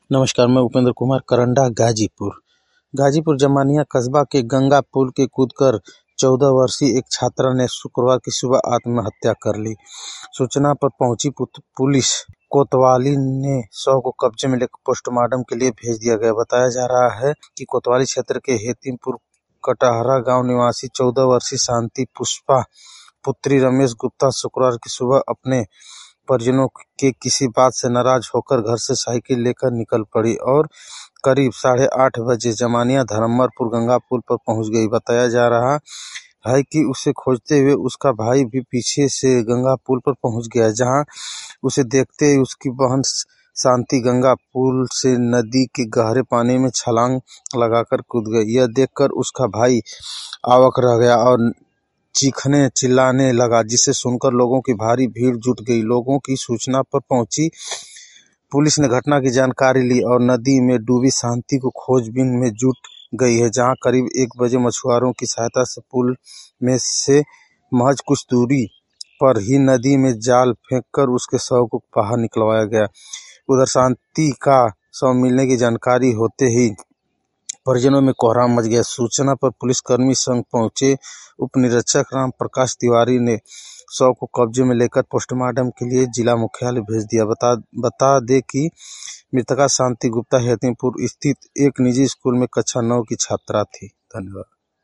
नमस्कार, मैं उपेंद्र कुमार, करंडा, गाजीपुर जमानिया कस्बा के गंगा पुल के कूदकर 14 वर्षीय एक छात्रा ने शुक्रवार की सुबह आत्महत्या कर ली। सूचना पर पहुंची पुलिस कोतवाली ने शव को कब्जे में लेकर पोस्टमार्टम के लिए भेज दिया गया। बताया जा रहा है कि कोतवाली क्षेत्र के हेतिमपुर कटहरा गांव निवासी 14 वर्षीय शांति पुष्पा पुत्री रमेश गुप्ता शुक्रवार की सुबह अपने परिजनों के किसी बात से नाराज होकर घर से साइकिल लेकर निकल पड़ी और करीब 8:30 बजे जमानिया धर्मपुर गंगा पुल पर पहुंच गई। बताया जा रहा है कि उसे खोजते हुए उसका भाई भी पीछे से गंगा पुल पर पहुंच गया, जहां उसे देखते ही उसकी बहन शांति गंगा पुल से नदी के गहरे पानी में छलांग लगाकर कूद गई। यह देखकर उसका भाई अवाक रह गया और चीखने चिल्लाने लगा, जिसे सुनकर लोगों की भारी भीड़ जुट गई। लोगों की सूचना पर पहुंची पुलिस ने घटना की जानकारी ली और नदी में डूबी शांति को खोजबीन में जुट गई है, जहां करीब 1 बजे मछुआरों की सहायता से पुल में से महज कुछ दूरी पर ही नदी में जाल फेंककर उसके शव को बाहर निकलवाया गया। उधर शांति का शव मिलने की जानकारी होते ही परिजनों में कोहराम मच गया। सूचना पर पुलिसकर्मी संग पहुंचे उप निरीक्षक राम प्रकाश तिवारी ने शव को कब्जे में लेकर पोस्टमार्टम के लिए जिला मुख्यालय भेज दिया। बता दें कि मृतका शांति गुप्ता हेतिमपुर स्थित एक निजी स्कूल में कक्षा 9 की छात्रा थी। धन्यवाद।